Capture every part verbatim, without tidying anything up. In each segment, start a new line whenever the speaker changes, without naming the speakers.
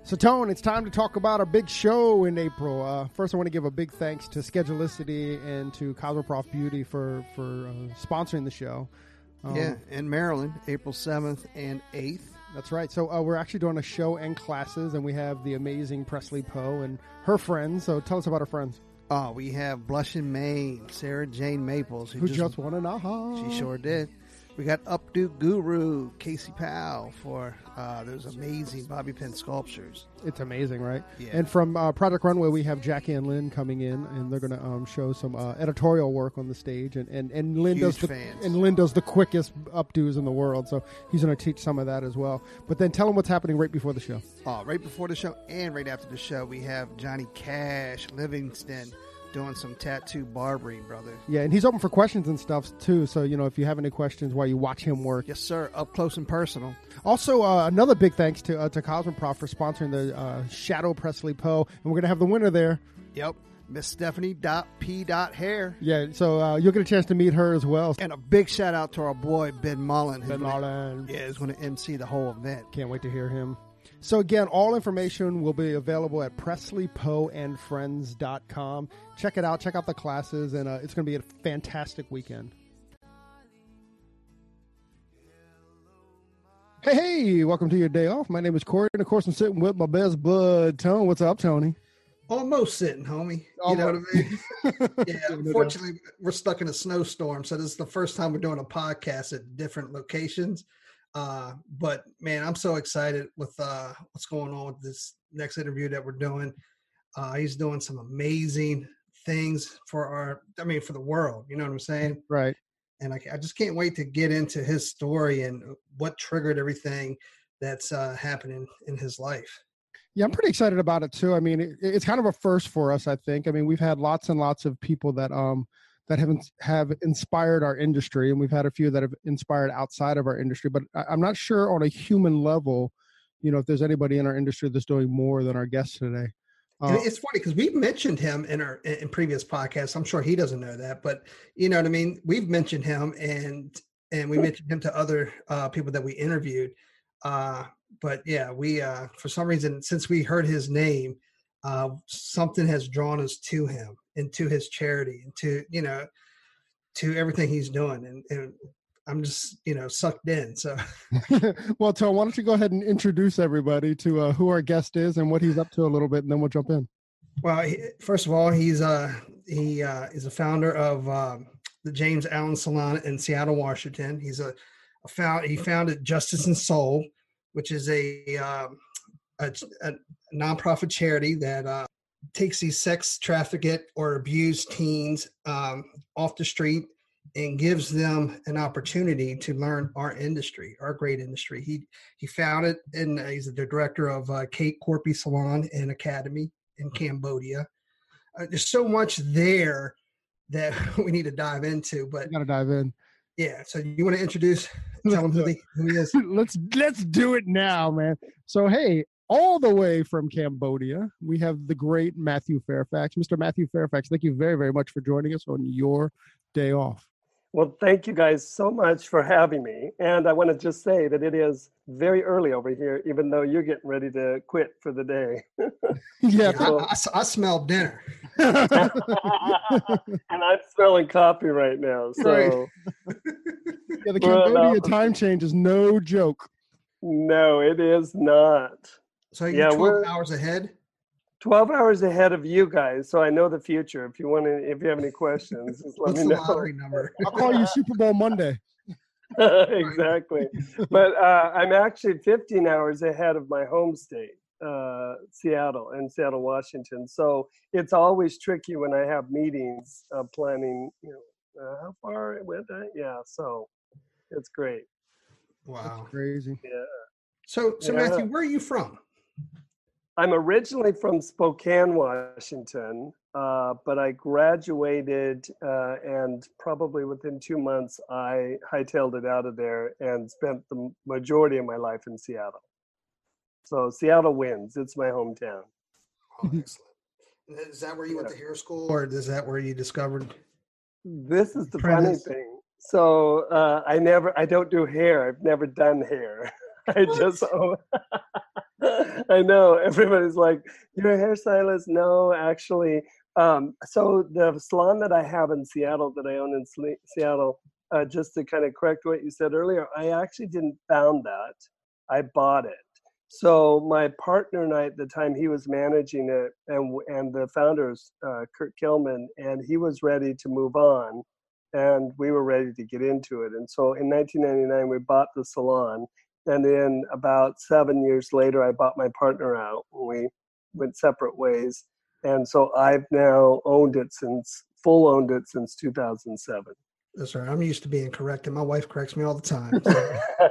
So, Tone, it's time to talk about our big show in April. Uh, first, I want to give a big thanks to Schedulicity and to Cosmoprof Beauty for, for uh, sponsoring the show.
Um, yeah, in Maryland, April seventh and eighth.
That's right. So uh, we're actually doing a show and classes, and we have the amazing Presley Poe and her friends. So tell us about her friends.
Oh, we have Blushing Maine, Sarah Jane Maples.
Who, who just, just won an aha.
She sure did. We got Updo Guru, Casey Powell, for uh, those amazing bobby pin sculptures.
It's amazing, right?
Yeah.
And from uh, Project Runway, we have Jackie and Lynn coming in, and they're going to um, show some uh, editorial work on the stage. And, and, and Lynn
Huge
does the
fans.
and Lynn does the quickest updos in the world, so he's going to teach some of that as well. But then tell them what's happening right before the show.
Oh, right before the show and right after the show, we have Johnny Cash Livingston doing some tattoo barbering, brother.
Yeah, and he's open for questions and stuff, too. So, you know, if you have any questions while you watch him work.
Yes, sir. Up close and personal.
Also, uh, another big thanks to uh, to Cosmoprof for sponsoring the uh, Shadow Presley Poe. And we're going to have the winner there.
Yep. Miss Stephanie dot P. Hair.
Yeah, so uh, you'll get a chance to meet her as well.
And a big shout out to our boy, Ben Mullen.
Ben Mullen.
Yeah, who's going to M C the whole event.
Can't wait to hear him. So again, all information will be available at presley poe and friends dot com. Check it out. Check out the classes, and uh, it's going to be a fantastic weekend. Hey, hey, welcome to your day off. My name is Corey, and of course I'm sitting with my best bud, Tony. What's up, Tony?
Almost sitting, homie.
Almost.
You know what I mean? Yeah, unfortunately, we're stuck in a snowstorm, so this is the first time we're doing a podcast at different locations. Uh, but man, I'm so excited with uh, what's going on with this next interview that we're doing. Uh, he's doing some amazing things for our, I mean, for the world. You know what I'm saying?
Right.
And I, I just can't wait to get into his story and what triggered everything that's uh, happening in his life.
Yeah, I'm pretty excited about it too. I mean, it, it's kind of a first for us, I think. I mean, we've had lots and lots of people that um that have have inspired our industry, and we've had a few that have inspired outside of our industry. But I, I'm not sure on a human level, you know, if there's anybody in our industry that's doing more than our guest today. Uh,
it's funny because we've mentioned him in our in previous podcasts. I'm sure he doesn't know that, but you know what I mean. We've mentioned him, and and we mentioned him to other uh, people that we interviewed. Uh, but yeah, we uh, for some reason, since we heard his name, uh, something has drawn us to him and to his charity and to you know to everything he's doing, and, and I'm just you know sucked in. So,
well, Tom, why don't you go ahead and introduce everybody to uh, who our guest is and what he's up to a little bit, and then we'll jump in.
Well, he, first of all, he's uh he uh, is a founder of um, the James Allen Salon in Seattle, Washington. He's a, a found he founded Justice and Soul, which is a um, a, a nonprofit charity that uh, takes these sex trafficked or abused teens um, off the street and gives them an opportunity to learn our industry, our great industry. He he founded, and he's the director of uh, Kate Corpy Salon and Academy in Cambodia. Uh, there's so much there that we need to dive into, but
we gotta dive in.
Yeah. So you want to introduce, tell him who, the, who he is?
let's let's do it now, man. So hey, all the way from Cambodia, we have the great Matthew Fairfax. Mister Matthew Fairfax, thank you very, very much for joining us on your day off.
Well, thank you guys so much for having me. And I want to just say that it is very early over here, even though you're getting ready to quit for the day.
yeah,
so, I, I, I smell dinner.
And I'm smelling coffee right now. So
right. Yeah, the Cambodia time change is no joke.
No, it is not.
So you're yeah, twelve hours ahead?
twelve hours ahead of you guys, so I know the future. If you want to, if you have any questions, just let
What's
me
the
know.
lottery number?
I'll call you Super Bowl Monday.
Exactly. But uh, I'm actually fifteen hours ahead of my home state, uh, Seattle, and Seattle, Washington. So it's always tricky when I have meetings uh, planning, you know, uh, how far it went. Uh, yeah, so it's great.
Wow.
That's crazy.
Yeah.
So, so
yeah.
Matthew, where are you from?
I'm originally from Spokane, Washington, uh, but I graduated uh, and probably within two months, I hightailed it out of there and spent the majority of my life in Seattle. So Seattle wins. It's my hometown.
Oh, excellent. Is that where you went to hair school, or is that where you discovered?
This is the
Apprentice?
funny thing. So uh, I never, I don't do hair. I've never done hair. I just, I know. Everybody's like, you're a hairstylist? No, actually. Um, so the salon that I have in Seattle, that I own in Sle- Seattle, uh, just to kind of correct what you said earlier, I actually didn't found that. I bought it. So my partner and I, at the time, he was managing it, and and the founders, uh, Kurt Kilman, and he was ready to move on, and we were ready to get into it. And so in nineteen ninety-nine, we bought the salon, and then about seven years later, I bought my partner out, and we went separate ways. And so I've now owned it since, full owned it since two thousand seven.
That's right. I'm used to being corrected. My wife corrects me all the time. So,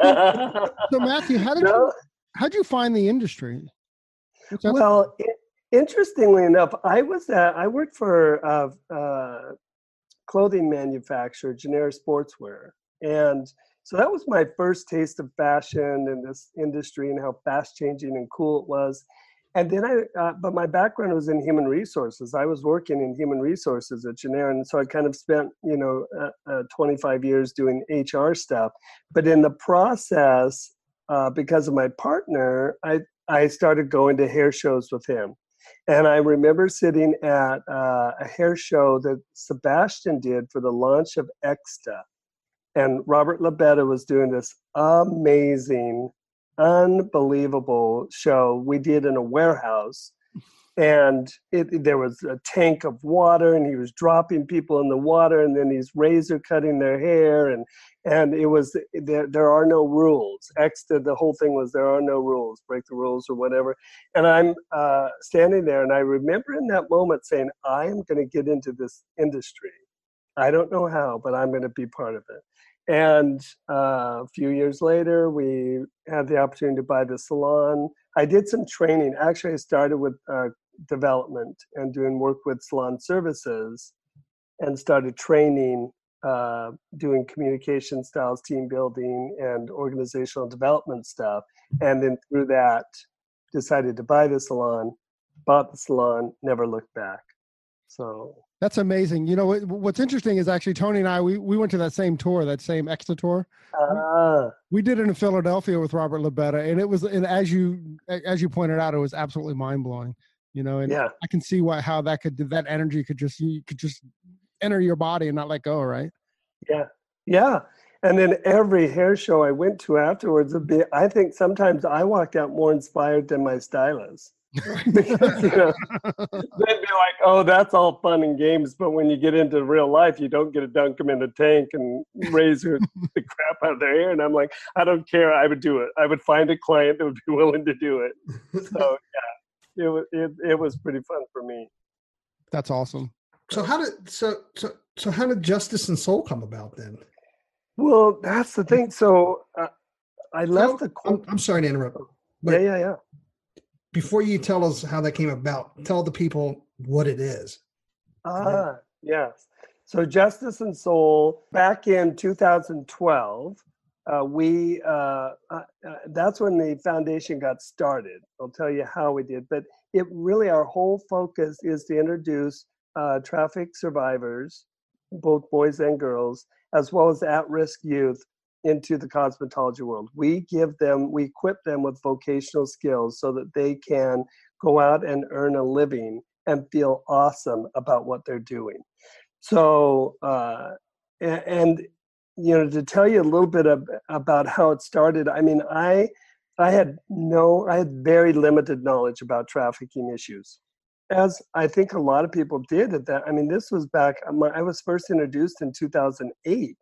so Matthew, how did no. you how'd you find the industry?
Well, it, interestingly enough, I was at, I worked for a uh, uh, clothing manufacturer, Genera Sportswear, and so that was my first taste of fashion and this industry and how fast changing and cool it was. And then I, uh, but my background was in human resources. I was working in human resources at Genera, and so I kind of spent, you know, uh, uh, twenty-five years doing H R stuff. But in the process, uh, because of my partner, I I started going to hair shows with him. And I remember sitting at uh, a hair show that Sebastian did for the launch of Exta, and Robert Labetta was doing this amazing, unbelievable show we did in a warehouse, and it, there was a tank of water, and he was dropping people in the water, and then he's razor cutting their hair, and and it was there. There are no rules. Exta, the whole thing was there are no rules. Break the rules or whatever. And I'm uh, standing there, and I remember in that moment saying, I am going to get into this industry. I don't know how, but I'm going to be part of it. And uh, a few years later, we had the opportunity to buy the salon. I did some training. Actually, I started with uh, development and doing work with salon services, and started training, uh, doing communication styles, team building, and organizational development stuff. And then through that, decided to buy the salon, bought the salon, never looked back. So
that's amazing. You know, what's interesting is actually Tony and I, we, we went to that same tour, that same Exta tour.
Uh,
we did it in Philadelphia with Robert Labetta, and it was, and as you, as you pointed out, it was absolutely mind blowing, you know, and
yeah.
I can see why, how that could, that energy could just, you could just enter your body and not let go. Right.
Yeah. Yeah. And then every hair show I went to afterwards would be, I think sometimes I walked out more inspired than my stylist. Because, you know, they'd be like, oh, that's all fun and games, but when you get into real life, you don't get to dunk them in a tank and razor the crap out of their hair. And I'm like, I don't care. I would do it. I would find a client that would be willing to do it. So yeah, it was it, it was pretty fun for me.
That's awesome.
So how did so so so how did Justice and Soul come about then?
Well, that's the thing. So uh, I left
so,
the.
I'm, I'm sorry to interrupt.
Yeah, yeah, yeah.
Before you tell us how that came about, tell the people what it is.
Ah, yes. So Justice and Soul, back in two thousand twelve, uh, we uh, uh, that's when the foundation got started. I'll tell you how we did, but it really, our whole focus is to introduce uh, traffic survivors, both boys and girls, as well as at-risk youth, into the cosmetology world. We give them, we equip them with vocational skills so that they can go out and earn a living and feel awesome about what they're doing. So, uh, and, and, you know, to tell you a little bit of, about how it started, I mean, I, I had no, I had very limited knowledge about trafficking issues, as I think a lot of people did at that. I mean, this was back, I was first introduced in two thousand eight.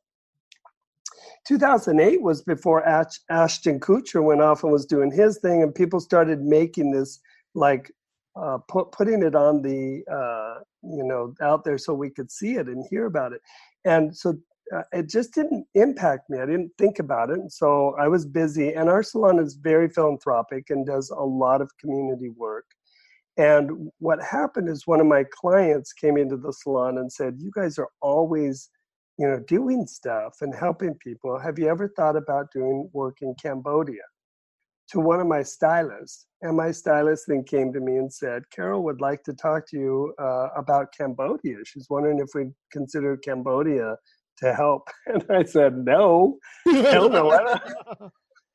two thousand eight was before Ash, Ashton Kutcher went off and was doing his thing, and people started making this, like, uh, put, putting it on the, uh, you know, out there so we could see it and hear about it. And so uh, it just didn't impact me. I didn't think about it. And so I was busy, and our salon is very philanthropic and does a lot of community work. And what happened is one of my clients came into the salon and said, you guys are always, you know, doing stuff and helping people. Have you ever thought about doing work in Cambodia? To one of my stylists. And my stylist then came to me and said, Carol would like to talk to you uh, about Cambodia. She's wondering if we'd consider Cambodia to help. And I said, no, hell no. I don't.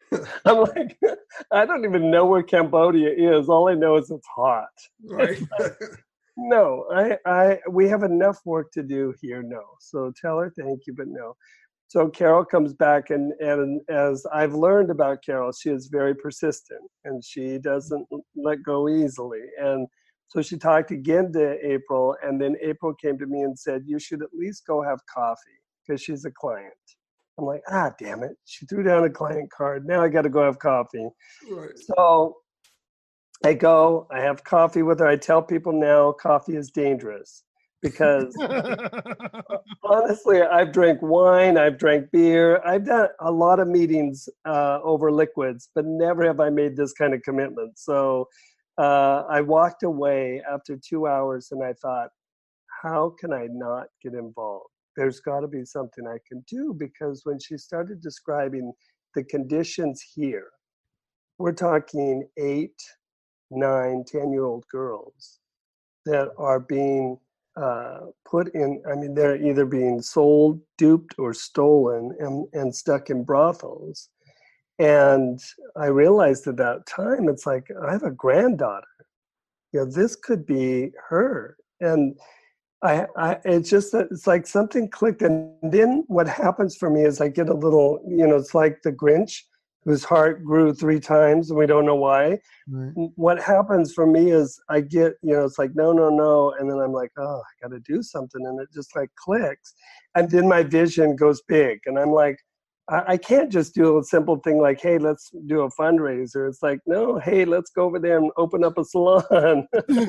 I'm like, I don't even know where Cambodia is. All I know is it's hot.
Right.
Like, no, I, I, we have enough work to do here. No. So tell her thank you, but no. So Carol comes back, and, and as I've learned about Carol, she is very persistent and she doesn't let go easily. And so she talked again to April, and then April came to me and said, you should at least go have coffee because she's a client. I'm like, ah, damn it. She threw down a client card. Now I got to go have coffee.
Right.
So I go, I have coffee with her. I tell people now coffee is dangerous because honestly, I've drank wine, I've drank beer, I've done a lot of meetings uh, over liquids, but never have I made this kind of commitment. So uh, I walked away after two hours and I thought, how can I not get involved? There's got to be something I can do, because when she started describing the conditions here, we're talking eight, nine, ten-year-old girls that are being uh, put in, I mean, they're either being sold, duped, or stolen and, and stuck in brothels. And I realized at that time, it's like, I have a granddaughter. You know, this could be her. And I, I, it's just that it's like something clicked. And then what happens for me is I get a little, you know, it's like the Grinch whose heart grew three times and we don't know why.
Right.
What happens for me is I get, you know, it's like, no, no, no. And then I'm like, oh, I got to do something. And it just like clicks. And then my vision goes big. And I'm like, I, I can't just do a simple thing like, hey, let's do a fundraiser. It's like, no, hey, let's go over there and open up a salon.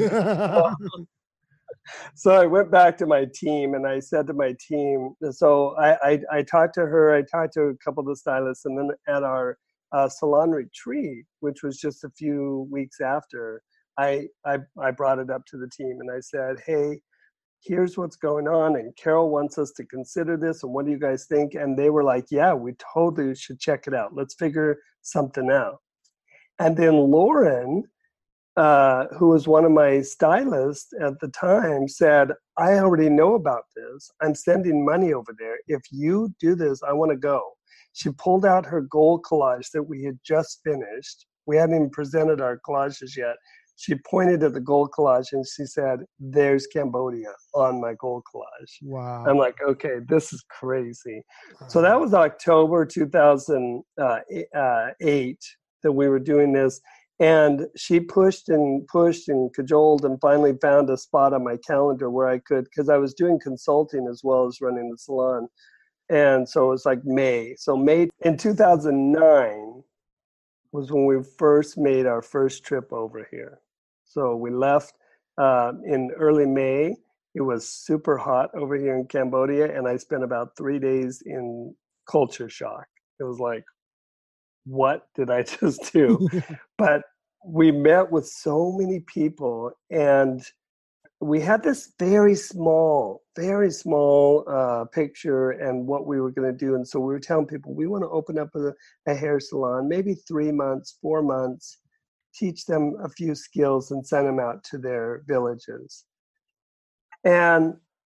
So I went back to my team and I said to my team, so I, I, I talked to her, I talked to a couple of the stylists, and then at our uh, salon retreat, which was just a few weeks after, I, I, I brought it up to the team and I said, hey, here's what's going on, and Carol wants us to consider this, and what do you guys think? And they were like, yeah, we totally should check it out. Let's figure something out. And then Lauren, Uh, who was one of my stylists at the time, said, I already know about this. I'm sending money over there. If you do this, I want to go. She pulled out her gold collage that we had just finished. We hadn't even presented our collages yet. She pointed at the gold collage and she said, there's Cambodia on my gold collage.
Wow.
I'm like, okay, this is crazy. So that was October two thousand eight that we were doing this. And she pushed and pushed and cajoled and finally found a spot on my calendar where I could, because I was doing consulting as well as running the salon. And so it was like May. So May in two thousand nine was when we first made our first trip over here. So we left uh, in early May. It was super hot over here in Cambodia. And I spent about three days in culture shock. It was like, what did I just do? But we met with so many people, and we had this very small, very small uh, picture and what we were going to do. And so we were telling people, we want to open up a, a hair salon, maybe three months, four months, teach them a few skills and send them out to their villages. And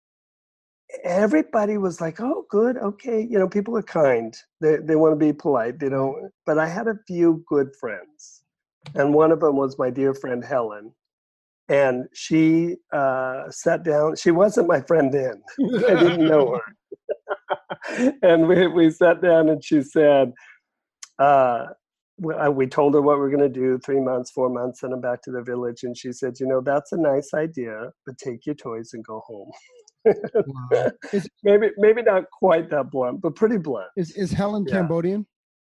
everybody was like, oh, good, okay. You know, people are kind. They they want to be polite. They don't. But I had a few good friends. And one of them was my dear friend, Helen. And she uh, sat down. She wasn't my friend then. I didn't know her. And we, we sat down and she said, uh, we told her what we were going to do, three months, four months, send them back to the village. And she said, you know, that's a nice idea, but take your toys and go home. Wow. Is, maybe maybe not quite that blunt, but pretty blunt.
Is is Helen yeah. Cambodian?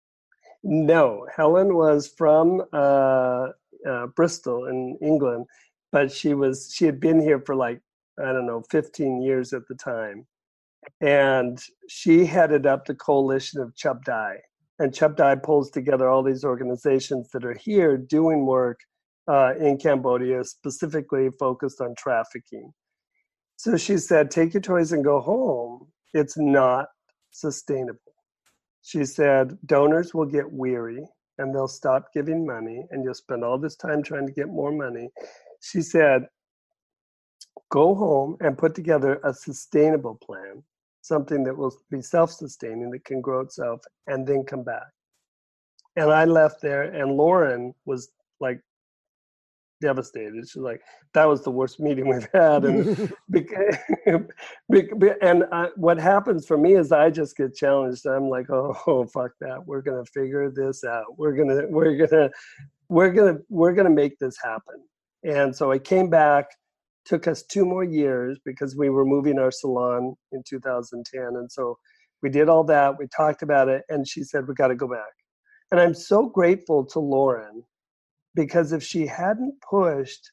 No, Helen was from uh, uh, Bristol in England, but she was she had been here for like, I don't know, fifteen years at the time. And she headed up the coalition of Chub Dai. And Chub Dai pulls together all these organizations that are here doing work uh, in Cambodia, specifically focused on trafficking. So she said, take your toys and go home. It's not sustainable. She said, donors will get weary and they'll stop giving money and you'll spend all this time trying to get more money. She said, go home and put together a sustainable plan, something that will be self-sustaining, that can grow itself, and then come back. And I left there, and Lauren was like devastated. She's like, that was the worst meeting we've had. And because, and I, what happens for me is I just get challenged. I'm like, oh, oh fuck that. We're gonna figure this out. We're gonna we're gonna we're gonna we're gonna make this happen. And so I came back. Took us two more years because we were moving our salon in two thousand ten. And so we did all that. We talked about it. And she said, we got to go back. And I'm so grateful to Lauren, because if she hadn't pushed,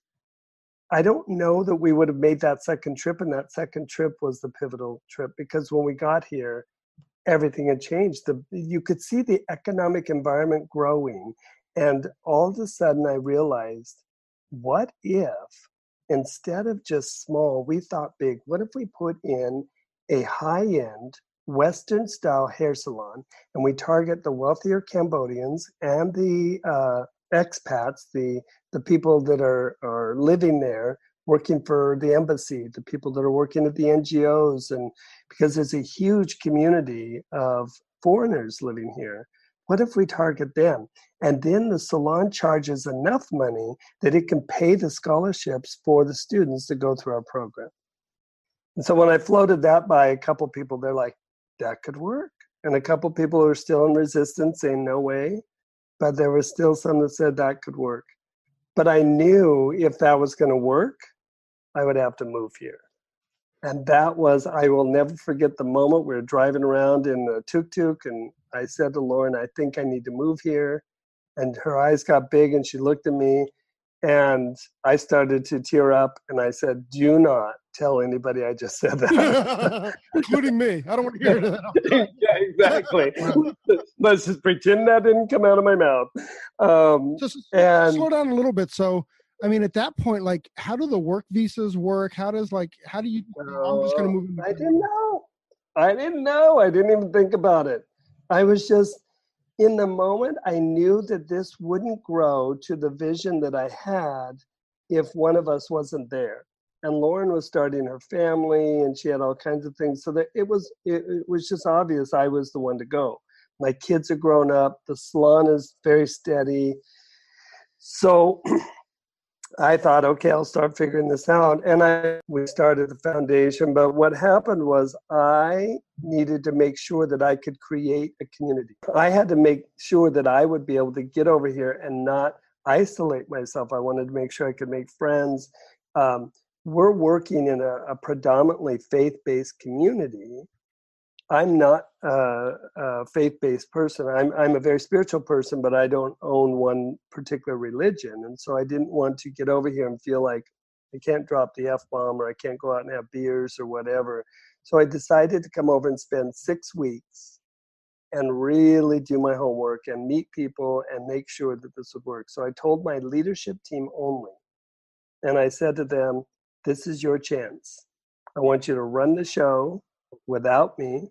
I don't know that we would have made that second trip. And that second trip was the pivotal trip, because when we got here, everything had changed. The, you could see the economic environment growing. And all of a sudden I realized, what if, instead of just small, we thought big. What if we put in a high-end Western-style hair salon, and we target the wealthier Cambodians and the uh, expats, the the people that are, are living there, working for the embassy, the people that are working at the N G Os, and because there's a huge community of foreigners living here. What if we target them? And then the salon charges enough money that it can pay the scholarships for the students to go through our program. And so when I floated that by a couple people, they're like, that could work. And a couple people are still in resistance, saying no way. But there was still some that said that could work. But I knew if that was going to work, I would have to move here. And that was, I will never forget the moment we were driving around in a tuk-tuk, and I said to Lauren, I think I need to move here. And her eyes got big, and she looked at me, and I started to tear up, and I said, do not tell anybody I just said that.
Including me. I don't want to hear that.
Yeah, exactly. Let's just pretend that didn't come out of my mouth. Um,
just
and
slow down a little bit. So, I mean, at that point, like, how do the work visas work? How does, like, how do you, uh, I'm just going to move.
I didn't know. I didn't know. I didn't even think about it. I was just, in the moment, I knew that this wouldn't grow to the vision that I had if one of us wasn't there. And Lauren was starting her family, and she had all kinds of things. So that it was, it, it was just obvious I was the one to go. My kids are grown up. The salon is very steady. So I thought, okay, I'll start figuring this out. And I we started the foundation. But what happened was I needed to make sure that I could create a community. I had to make sure that I would be able to get over here and not isolate myself. I wanted to make sure I could make friends. Um, we're working in a, a predominantly faith-based community. I'm not a, a faith-based person. I'm I'm a very spiritual person, but I don't own one particular religion. And so I didn't want to get over here and feel like I can't drop the F-bomb, or I can't go out and have beers or whatever. So I decided to come over and spend six weeks and really do my homework and meet people and make sure that this would work. So I told my leadership team only, and I said to them, this is your chance. I want you to run the show without me.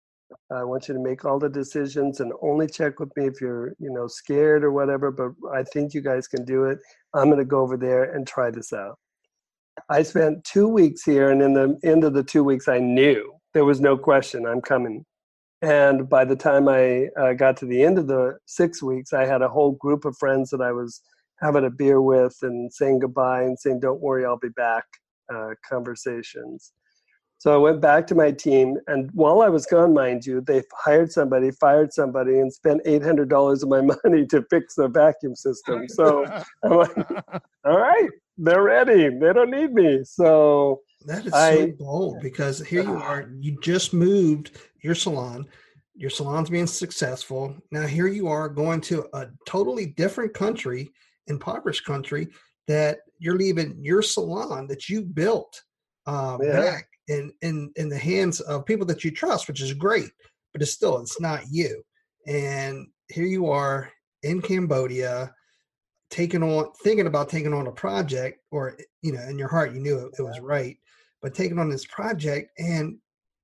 I want you to make all the decisions and only check with me if you're, you know, scared or whatever, but I think you guys can do it. I'm going to go over there and try this out. I spent two weeks here, and in the end of the two weeks, I knew there was no question I'm coming. And by the time I uh, got to the end of the six weeks, I had a whole group of friends that I was having a beer with and saying goodbye and saying, don't worry, I'll be back, uh, conversations. So I went back to my team, and while I was gone, mind you, they hired somebody, fired somebody, and spent eight hundred dollars of my money to fix the vacuum system. So I'm like, all right, they're ready. They don't need me. So
that is
I,
so bold, because here you are, you just moved your salon. Your salon's being successful. Now here you are going to a totally different country, impoverished country, that you're leaving your salon that you built uh,
yeah.
back in, in, in the hands of people that you trust, which is great, but it's still, it's not you. And here you are in Cambodia, taking on, thinking about taking on a project, or, you know, in your heart, you knew it, it was right, but taking on this project, and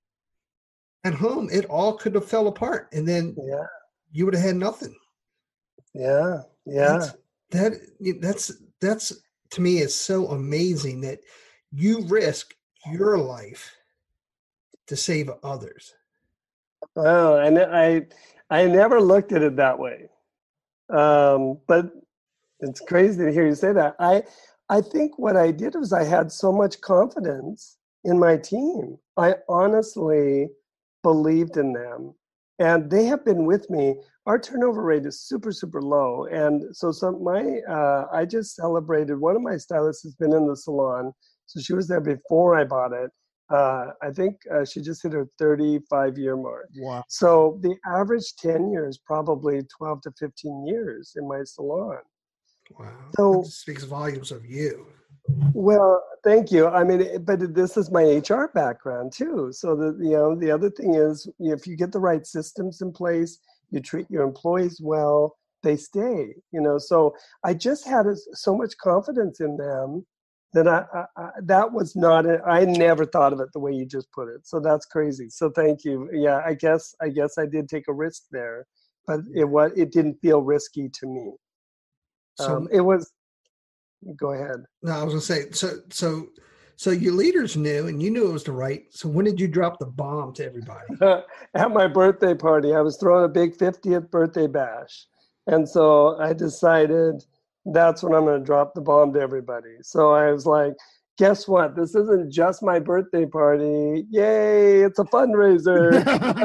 at home, it all could have fell apart, and then
yeah.
you would have had nothing.
Yeah. Yeah.
That's, that that's, that's to me is so amazing that you risk your life to save others.
Well, and I, I never looked at it that way. Um, but it's crazy to hear you say that. I, I think what I did was I had so much confidence in my team. I honestly believed in them, and they have been with me. Our turnover rate is super, super low. And so some my uh, I just celebrated, one of my stylists has been in the salon. So she was there before I bought it. Uh, I think uh, she just hit her thirty-five year mark.
Wow.
So the average tenure is probably twelve to fifteen years in my salon.
Wow.
So
that speaks volumes of you.
Well, thank you. I mean, but this is my H R background too. So the you know the other thing is, if you get the right systems in place, you treat your employees well, they stay. You know, so I just had a, so much confidence in them that I, I, I that was not. A, I never thought of it the way you just put it. So that's crazy. So thank you. Yeah, I guess I guess I did take a risk there, but it was it didn't feel risky to me.
So
um, it was. Go ahead.
No, I was gonna say, so so so your leaders knew and you knew it was the right. So when did you drop the bomb to everybody?
At my birthday party. I was throwing a big fiftieth birthday bash. And so I decided that's when I'm gonna drop the bomb to everybody. So I was like, guess what? This isn't just my birthday party. Yay, it's a fundraiser.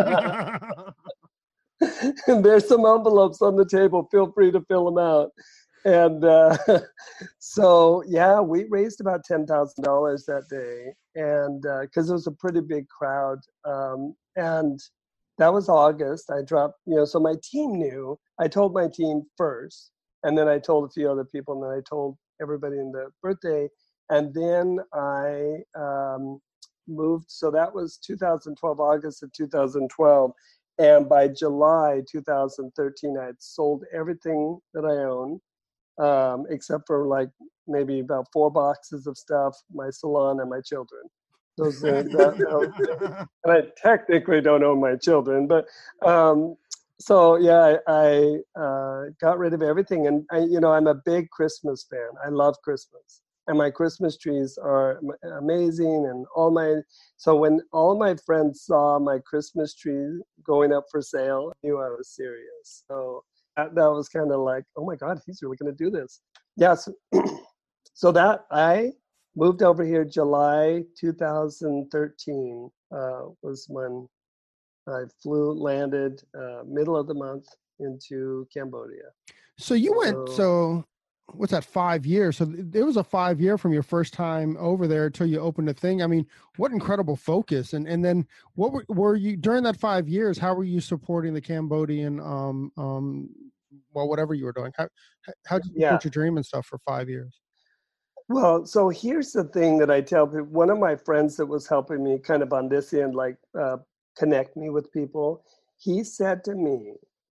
And there's some envelopes on the table. Feel free to fill them out. And uh, so, yeah, we raised about ten thousand dollars that day, and because uh, it was a pretty big crowd. Um, and that was August. I dropped, you know, so my team knew. I told my team first, and then I told a few other people, and then I told everybody in the birthday. And then I um, moved. So that was two thousand twelve, August of two thousand twelve. And by July two thousand thirteen, I had sold everything that I owned. Um, except for like maybe about four boxes of stuff, my salon and my children. Those are, that, that, and I technically don't own my children, but um, so yeah, I, I uh, got rid of everything. And I, you know, I'm a big Christmas fan. I love Christmas, and my Christmas trees are amazing. And all my so when all my friends saw my Christmas tree going up for sale, I knew I was serious. So. That, that was kind of like, oh my God, he's really going to do this. Yes. Yeah, so, so that I moved over here July two thousand thirteen uh, was when I flew, landed uh, middle of the month into Cambodia.
So you went, so, so what's that, five years? So there was a five year from your first time over there until you opened a thing. I mean, what incredible focus. And and then what were, were you, during that five years, how were you supporting the Cambodian, um, um, well, whatever you were doing? How, how did you
yeah.
support your dream and stuff for five years?
Well, so here's the thing that I tell people. One of my friends that was helping me kind of on this end, like uh, connect me with people, he said to me,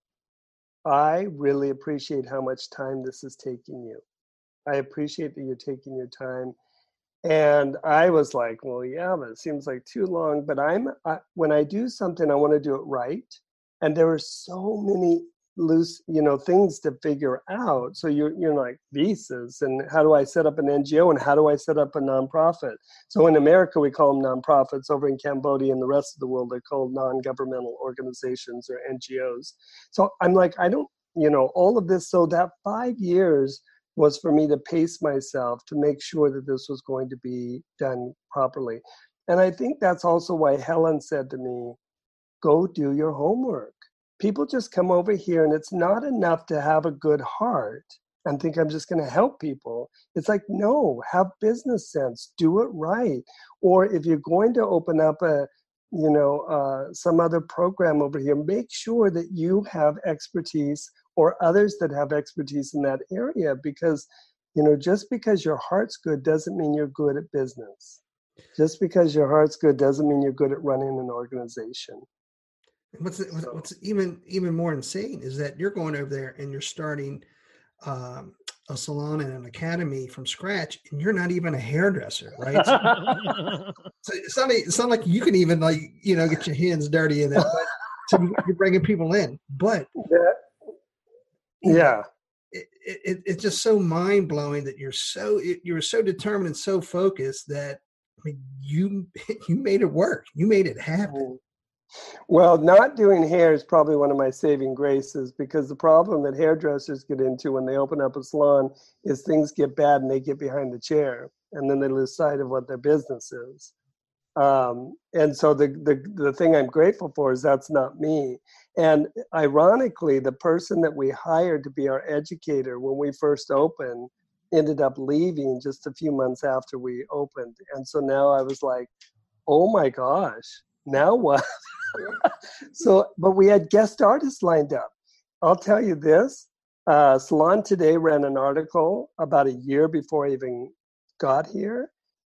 I really appreciate how much time this is taking you. I appreciate that you're taking your time. And I was like, well, yeah, but it seems like too long. But I'm I, when I do something, I want to do it right. And there are so many loose, you know, things to figure out. So you're you're like visas, and how do I set up an N G O, and how do I set up a nonprofit? So in America, we call them nonprofits. Over in Cambodia and the rest of the world, they're called non-governmental organizations or N G Os. So I'm like, I don't, you know, all of this. So that five years was for me to pace myself to make sure that this was going to be done properly. And I think that's also why Helen said to me, go do your homework. People just come over here, and it's not enough to have a good heart and think I'm just going to help people. It's like, no, have business sense, do it right. Or if you're going to open up a, you know, uh, some other program over here, make sure that you have expertise or others that have expertise in that area, because, you know, just because your heart's good doesn't mean you're good at business. Just because your heart's good doesn't mean you're good at running an organization.
What's what's, what's even even more insane is that you're going over there and you're starting um, a salon and an academy from scratch, and you're not even a hairdresser, right? So, so it's not it's not like you can even, like, you know, get your hands dirty in it. But, so you're bringing people in, but
yeah,
you know,
yeah.
It, it, it's just so mind blowing that you're so you're so determined and so focused that, I mean, you you made it work. You made it happen.
Well, not doing hair is probably one of my saving graces, because the problem that hairdressers get into when they open up a salon is things get bad and they get behind the chair, and then they lose sight of what their business is. Um, and so the, the the thing I'm grateful for is that's not me. And ironically, the person that we hired to be our educator when we first opened ended up leaving just a few months after we opened. And so now I was like, oh my gosh, now what? So, but we had guest artists lined up. I'll tell you this, uh, Salon Today ran an article about a year before I even got here.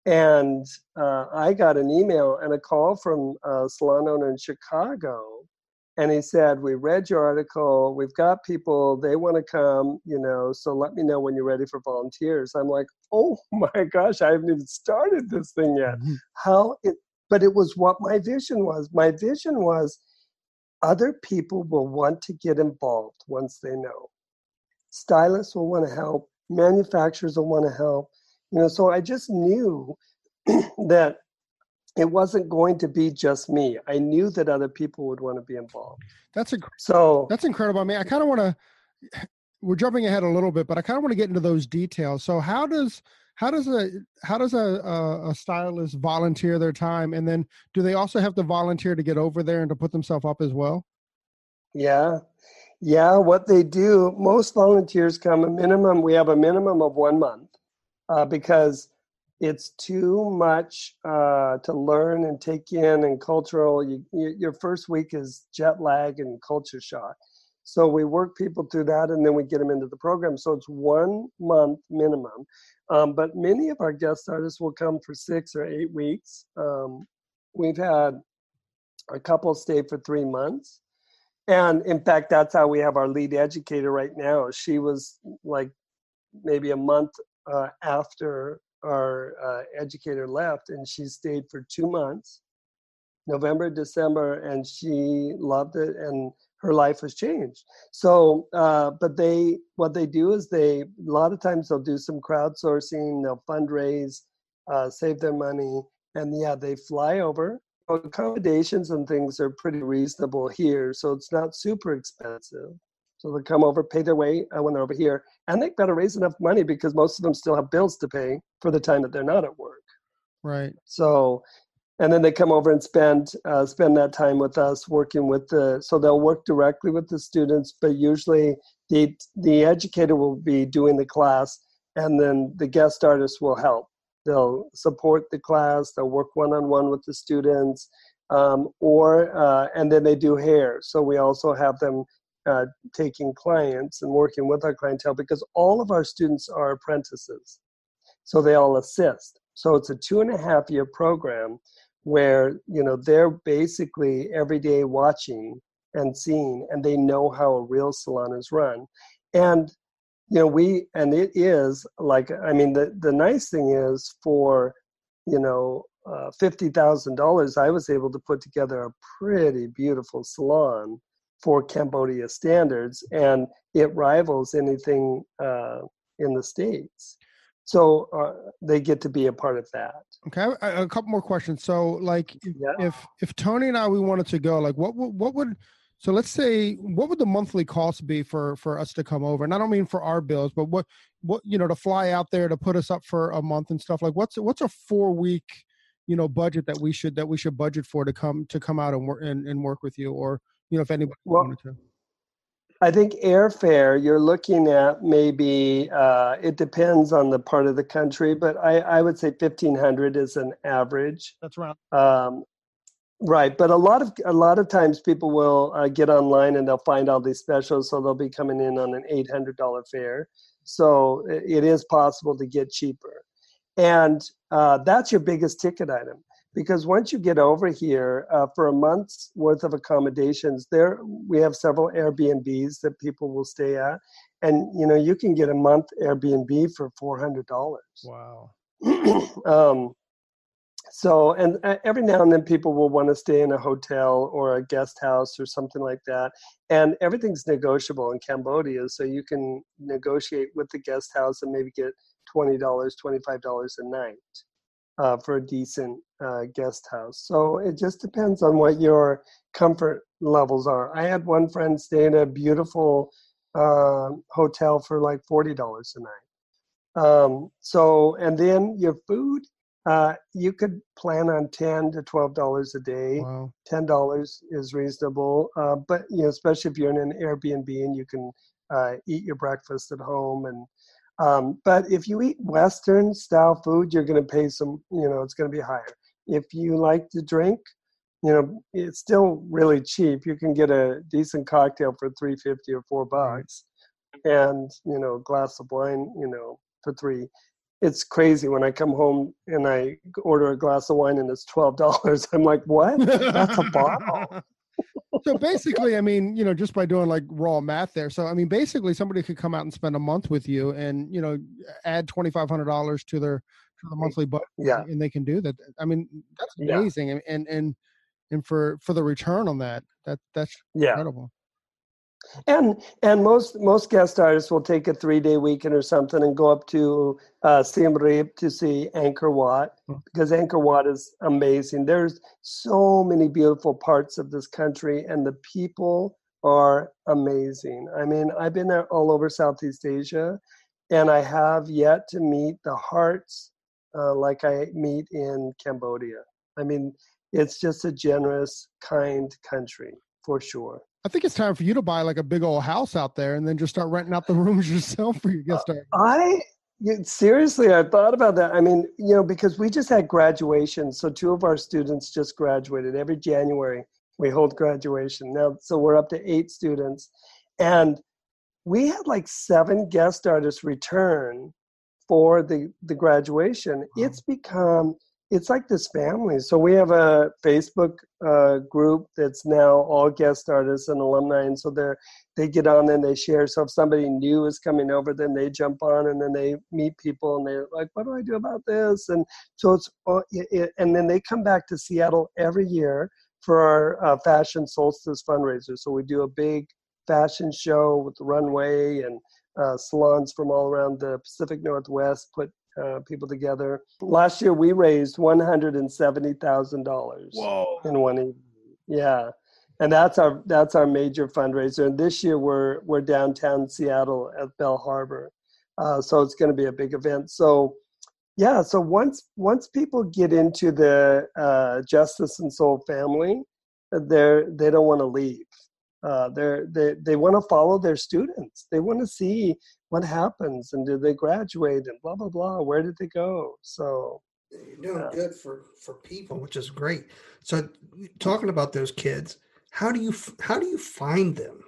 And uh, I got an email and a call from a salon owner in Chicago. And he said, we read your article. We've got people, they want to come, you know, so let me know when you're ready for volunteers. I'm like, oh my gosh, I haven't even started this thing yet. Mm-hmm. How it, but it was what my vision was. My vision was other people will want to get involved once they know. Stylists will want to help. Manufacturers will want to help. You know, so I just knew that it wasn't going to be just me. I knew that other people would want to be involved.
That's a
so
that's incredible. I mean, I kind of want to. We're jumping ahead a little bit, but I kind of want to get into those details. So, how does how does a how does a, a a stylist volunteer their time, and then do they also have to volunteer to get over there and to put themselves up as well?
Yeah. Yeah, what they do, most volunteers come a minimum, we have a minimum of one month uh, because it's too much uh, to learn and take in and cultural. You, you, your first week is jet lag and culture shock. So we work people through that and then we get them into the program. So it's one month minimum. Um, but many of our guest artists will come for six or eight weeks. Um, we've had a couple stay for three months. And in fact, that's how we have our lead educator right now. She was like maybe a month uh, after our uh, educator left, and she stayed for two months, November, December, and she loved it, and her life was changed. So, uh, but they, what they do is they, a lot of times they'll do some crowdsourcing, they'll fundraise, uh, save their money, and yeah, they fly over. Accommodations and things are pretty reasonable here, so it's not super expensive. So they come over, pay their way uh, when they're over here, and they've got to raise enough money because most of them still have bills to pay for the time that they're not at work.
Right.
So, and then they come over and spend uh, spend that time with us working with the. So they'll work directly with the students, but usually the the educator will be doing the class, and then the guest artist will help. They'll support the class, they'll work one-on-one with the students, um, or, uh, and then they do hair. So we also have them uh, taking clients and working with our clientele because all of our students are apprentices. So they all assist. So it's a two and a half year program where, you know, they're basically every day watching and seeing, and they know how a real salon is run. And you know, we, and it is like, I mean, the, the nice thing is for, you know, uh, fifty thousand dollars, I was able to put together a pretty beautiful salon for Cambodia standards, and it rivals anything uh, in the States. So uh, they get to be a part of that.
Okay, a, a couple more questions. So like, if,
yeah.
if, if Tony and I, we wanted to go, like what, what, what would, so let's say, what would the monthly cost be for, for us to come over? And I don't mean for our bills, but what, what, you know, to fly out there to put us up for a month and stuff, like what's, what's a four week, you know, budget that we should, that we should budget for to come, to come out and work and, and work with you, or, you know, if anybody
well,
wanted to.
I think airfare, you're looking at maybe, uh, it depends on the part of the country, but I, I would say fifteen hundred is an average.
That's right.
Um, Right, but a lot of a lot of times people will uh, get online and they'll find all these specials, so they'll be coming in on an eight hundred dollar fare. So it is possible to get cheaper, and uh, that's your biggest ticket item. Because once you get over here uh, for a month's worth of accommodations, there we have several Airbnbs that people will stay at, and you know you can get a month Airbnb for four hundred dollars.
Wow.
um, So, and every now and then people will want to stay in a hotel or a guest house or something like that. And everything's negotiable in Cambodia. So you can negotiate with the guest house and maybe get twenty dollars, twenty-five dollars a night. uh, for a decent uh, guest house. So it just depends on what your comfort levels are. I had one friend stay in a beautiful uh, hotel for like forty dollars a night. Um, so, and then your food, uh, you could plan on ten to twelve dollars a day.
Wow.
ten dollars is reasonable. Uh, but, you know, especially if you're in an Airbnb and you can uh, eat your breakfast at home. And, um, but if you eat Western style food, you're going to pay some, you know, it's going to be higher. If you like to drink, you know, it's still really cheap. You can get a decent cocktail for three fifty or four bucks, and you know, a glass of wine, you know, for three. It's crazy when I come home and I order a glass of wine and it's twelve dollars. I'm like, what? That's a bottle.
So basically, I mean, you know, just by doing like raw math there. So I mean, basically, somebody could come out and spend a month with you, and you know, add twenty five hundred dollars to their to the monthly budget,
Yeah,
and they can do that. I mean, that's
yeah,
amazing, and and and and for for the return on that, that that's
yeah.
incredible.
And and most most guest artists will take a three day weekend or something and go up to uh, Siem Reap to see Angkor Wat, because Angkor Wat is amazing. There's so many beautiful parts of this country, and the people are amazing. I mean, I've been there all over Southeast Asia, and I have yet to meet the hearts uh, like I meet in Cambodia. I mean, it's just a generous, kind country for sure.
I think it's time for you to buy like a big old house out there and then just start renting out the rooms yourself for your guest artists.
I seriously, I thought about that. I mean, you know, because we just had graduation. So two of our students just graduated. Every January we hold graduation. Now, so we're up to eight students. And we had like seven guest artists return for the, the graduation. Wow. It's become, it's like this family. So we have a Facebook uh, group that's now all guest artists and alumni. And so they're, they get on and they share. So if somebody new is coming over, then they jump on and then they meet people and they're like, what do I do about this? And so it's, it, and then they come back to Seattle every year for our uh, Fashion Solstice fundraiser. So we do a big fashion show with the runway, and uh, salons from all around the Pacific Northwest put Uh, people together. Last year we raised one hundred seventy thousand dollars in one evening. Yeah. And that's our that's our major fundraiser. And this year we're we're downtown Seattle at Bell Harbor. Uh, so it's going to be a big event. So yeah, so once once people get into the uh, Justice and Soul family, they're they don't want to leave. Uh, they're, they they want to follow their students. They want to see what happens, and did they graduate, and blah blah blah. Where did they go? So
you're doing
uh,
good for for people, which is great. So talking about those kids, how do you how do you find them?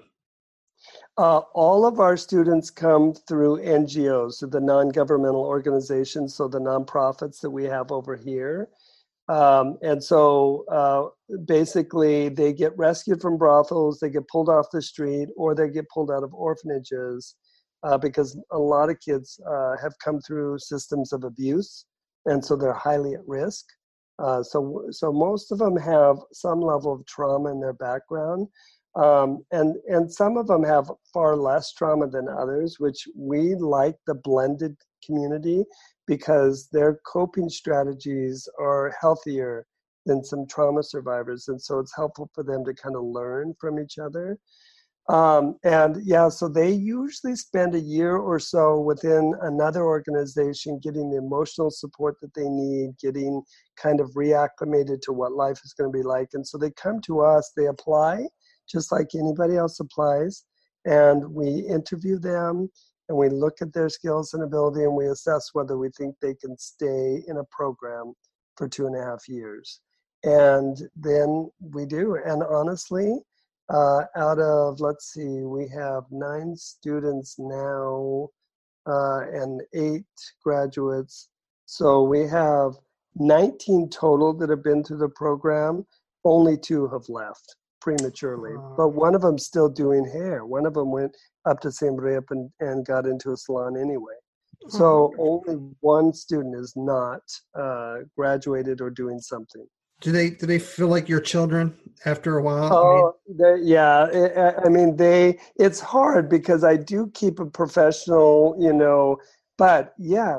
Uh, all of our students come through N G Os, so the non-governmental organizations, so the nonprofits that we have over here. Um, and so uh, basically they get rescued from brothels, they get pulled off the street, or they get pulled out of orphanages uh, because a lot of kids uh, have come through systems of abuse, and so they're highly at risk. Uh, so, so most of them have some level of trauma in their background, um, and, and some of them have far less trauma than others, which we like the blended community, because their coping strategies are healthier than some trauma survivors. And so it's helpful for them to kind of learn from each other. Um, and yeah, so they usually spend a year or so within another organization getting the emotional support that they need, getting kind of reacclimated to what life is going to be like. And so they come to us, they apply just like anybody else applies, and we interview them, and we look at their skills and ability, and we assess whether we think they can stay in a program for two and a half years. And then we do. And honestly, uh, out of, let's see, we have nine students now uh, and eight graduates. So we have nineteen total that have been through the program. Only two have left prematurely, but one of them's still doing hair. One of them went up to Siem Reap and, and got into a salon anyway. So only one student is not uh, graduated or doing something.
Do they do they feel like your children after a while?
Oh, I mean, yeah. I, I mean, they. It's hard because I do keep a professional, you know. But yes,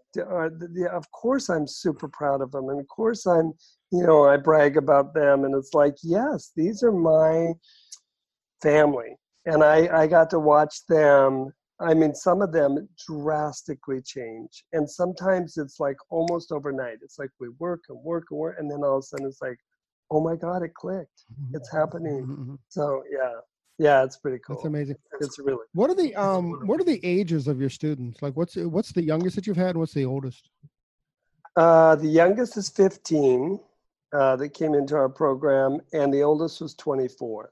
are the, the, of course I'm super proud of them, and of course I'm, you know, I brag about them, and it's like, yes, these are my family, and I, I got to watch them. I mean, some of them drastically change, and sometimes it's like almost overnight. It's like we work and work and work, and then all of a sudden it's like, oh my God, it clicked. It's happening.
Mm-hmm.
So yeah, yeah, it's pretty cool.
That's amazing.
It's really.
What are the um what are the ages of your students? Like, what's what's the youngest that you've had? And what's the oldest?
Uh, the youngest is fifteen uh, that came into our program, and the oldest was twenty-four.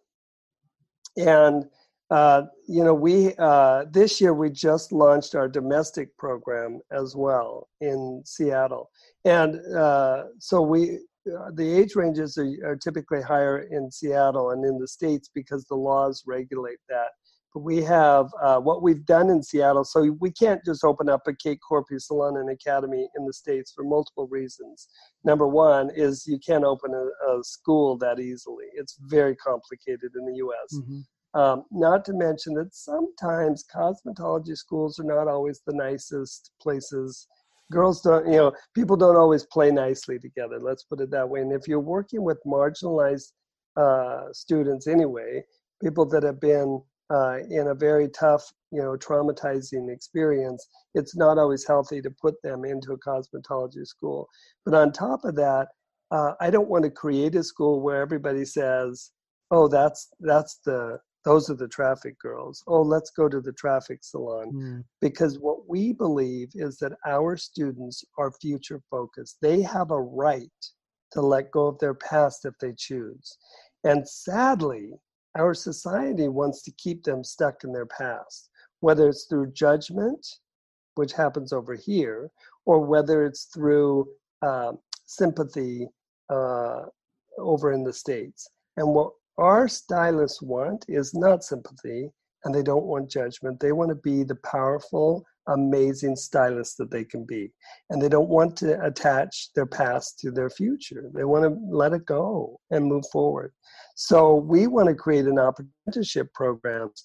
And uh, you know, we uh, this year we just launched our domestic program as well in Seattle, and uh, so we. Uh, the age ranges are, are typically higher in Seattle and in the States because the laws regulate that. But we have uh, what we've done in Seattle, so we can't just open up a Kate Corpy Salon and Academy in the States for multiple reasons. Number one is you can't open a, a school that easily. It's very complicated in the U S. Mm-hmm. Um, not to mention that sometimes cosmetology schools are not always the nicest places. Girls don't, you know, people don't always play nicely together. Let's put it that way. And if you're working with marginalized uh, students anyway, people that have been uh, in a very tough, you know, traumatizing experience, it's not always healthy to put them into a cosmetology school. But on top of that, uh, I don't want to create a school where everybody says, oh, that's that's the those are the traffic girls. Oh, let's go to the traffic salon. Mm. Because what we believe is that our students are future focused. They have a right to let go of their past if they choose. And sadly, our society wants to keep them stuck in their past, whether it's through judgment, which happens over here, or whether it's through uh, sympathy uh, over in the States. And what our stylists want is not sympathy, and they don't want judgment. They want to be the powerful, amazing stylists that they can be. And they don't want to attach their past to their future. They want to let it go and move forward. So we want to create an apprenticeship programs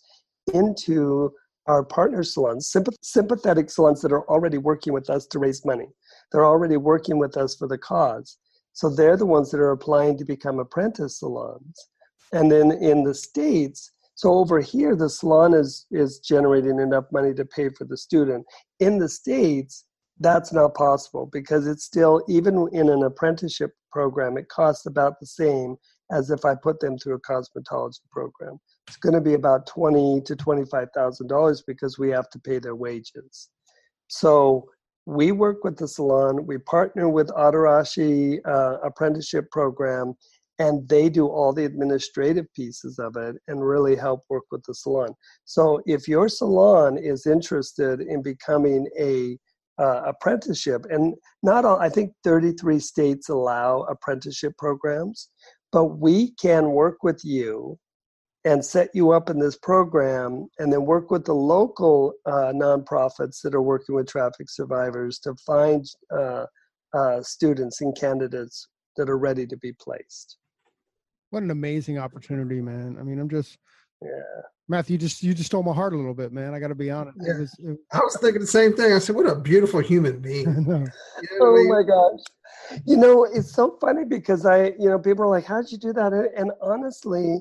into our partner salons, sympathetic salons that are already working with us to raise money. They're already working with us for the cause. So they're the ones that are applying to become apprentice salons. And then in the States, so over here, the salon is, is generating enough money to pay for the student. In the States, that's not possible because it's still, even in an apprenticeship program, it costs about the same as if I put them through a cosmetology program. It's going to be about twenty thousand to twenty-five thousand dollars because we have to pay their wages. So we work with the salon. We partner with Adarashi uh, apprenticeship program, and they do all the administrative pieces of it and really help work with the salon. So if your salon is interested in becoming a uh, apprenticeship, and not all, I think thirty-three states allow apprenticeship programs, but we can work with you and set you up in this program and then work with the local uh, nonprofits that are working with traffic survivors to find uh, uh, students and candidates that are ready to be placed.
What an amazing opportunity, man. I mean, I'm just,
yeah.
Matthew, you just, you just stole my heart a little bit, man. I got to be honest.
Yeah.
It was, it,
I was thinking the same thing. I said, what a beautiful human being.
I know.
You know oh I mean? My gosh. You know, it's so funny because I, you know, people are like, how'd you do that? And honestly,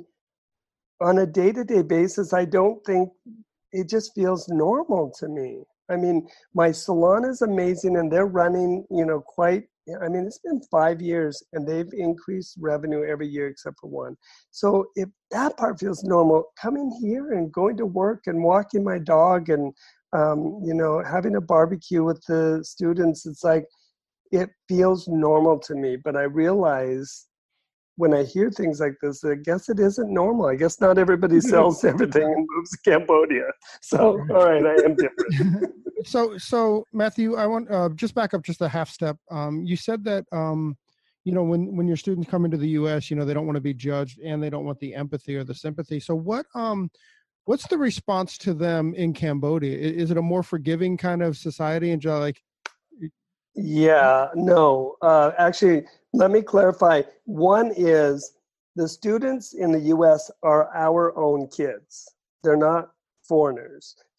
on a day-to-day basis, I don't think it just feels normal to me. I mean, my salon is amazing and they're running, you know, quite, I mean, it's been five years and they've increased revenue every year except for one. So if that part feels normal, coming here and going to work and walking my dog and, um, you know, having a barbecue with the students, it's like, it feels normal to me. But I realize when I hear things like this, I guess it isn't normal. I guess not everybody sells everything and moves to Cambodia. So, all right, I am different.
So, so Matthew, I want uh, just back up just a half step. Um, you said that, um, you know, when, when your students come into the U S, you know, they don't want to be judged and they don't want the empathy or the sympathy. So what, um, what's the response to them in Cambodia? Is, is it a more forgiving kind of society and just like?
Yeah, no, uh, actually, let me clarify. One is the students in the U S are our own kids. They're not foreigners.